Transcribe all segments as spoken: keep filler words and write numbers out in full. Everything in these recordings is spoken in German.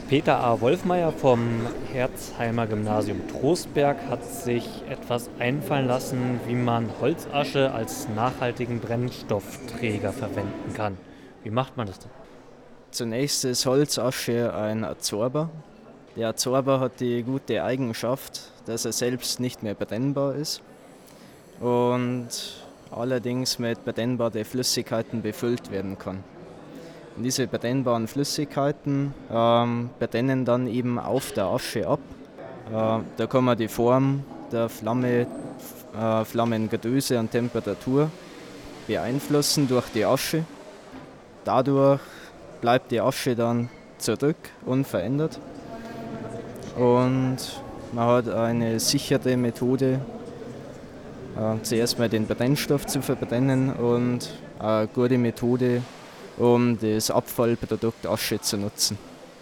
Peter A. Wolfmeier vom Herzheimer Gymnasium Trostberg hat sich etwas einfallen lassen, wie man Holzasche als nachhaltigen Brennstoffträger verwenden kann. Wie macht man das denn? Zunächst ist Holzasche ein Adsorber. Der Adsorber hat die gute Eigenschaft, dass er selbst nicht mehr brennbar ist und allerdings mit brennbaren Flüssigkeiten befüllt werden kann. Und diese brennbaren Flüssigkeiten ähm, brennen dann eben auf der Asche ab. Äh, da kann man die Form der Flamme, äh, Flammengröße und Temperatur beeinflussen durch die Asche. Dadurch bleibt die Asche dann zurück, unverändert. Und man hat eine sichere Methode, äh, zuerst mal den Brennstoff zu verbrennen und eine gute Methode, um das Abfallprodukt Asche zu nutzen.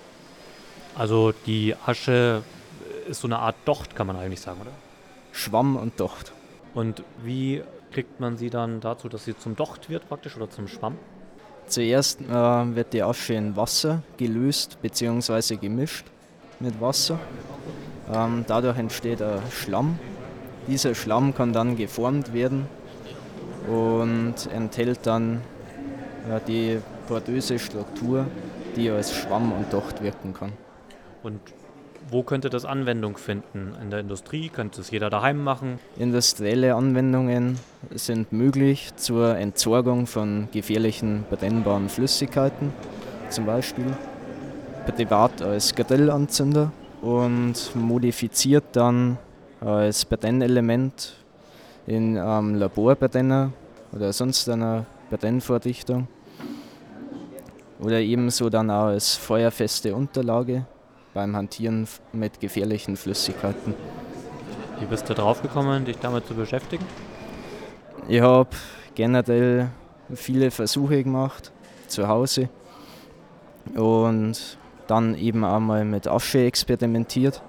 Also die Asche ist so eine Art Docht, kann man eigentlich sagen, oder? Schwamm und Docht. Und wie kriegt man sie dann dazu, dass sie zum Docht wird praktisch oder zum Schwamm? Zuerst äh, wird die Asche in Wasser gelöst bzw. gemischt mit Wasser. Ähm, dadurch entsteht ein Schlamm. Dieser Schlamm kann dann geformt werden und enthält dann äh, die poröse Struktur, die als Schwamm und Docht wirken kann. Und wo könnte das Anwendung finden? In der Industrie? Könnte es jeder daheim machen? Industrielle Anwendungen sind möglich zur Entsorgung von gefährlichen brennbaren Flüssigkeiten, zum Beispiel privat als Grillanzünder und modifiziert dann als Brennelement in einem Laborbrenner oder sonst einer Brennvorrichtung oder ebenso dann auch als feuerfeste Unterlage beim Hantieren mit gefährlichen Flüssigkeiten. Wie bist du drauf gekommen, dich damit zu beschäftigen? Ich habe generell viele Versuche gemacht zu Hause und dann eben auch mal mit Asche experimentiert.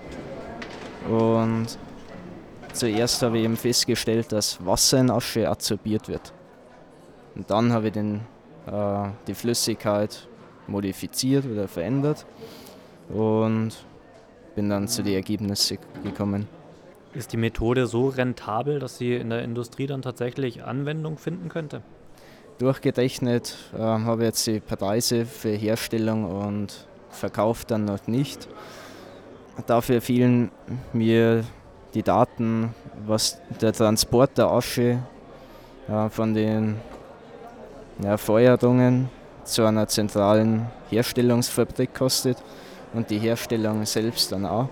Und zuerst habe ich eben festgestellt, dass Wasser in Asche adsorbiert wird. Und dann habe ich den, äh, die Flüssigkeit modifiziert oder verändert und bin dann zu den Ergebnissen gekommen. Ist die Methode so rentabel, dass sie in der Industrie dann tatsächlich Anwendung finden könnte? Durchgerechnet äh, habe ich jetzt die Preise für Herstellung und Verkauf dann noch nicht. Dafür fehlen mir die Daten, was der Transport der Asche äh, von den ja, Feuerungen zu einer zentralen Herstellungsfabrik kostet und die Herstellung selbst dann auch.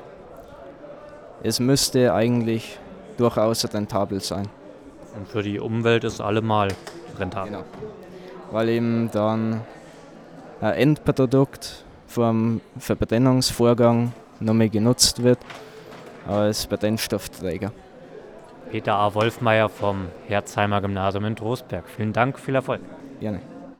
Es müsste eigentlich durchaus rentabel sein. Und für die Umwelt ist allemal rentabel. Genau. Weil eben dann ein Endprodukt vom Verbrennungsvorgang nochmal genutzt wird als Brennstoffträger. Peter A. Wolfmeier vom Herzheimer Gymnasium in Trostberg. Vielen Dank, viel Erfolg. Gerne.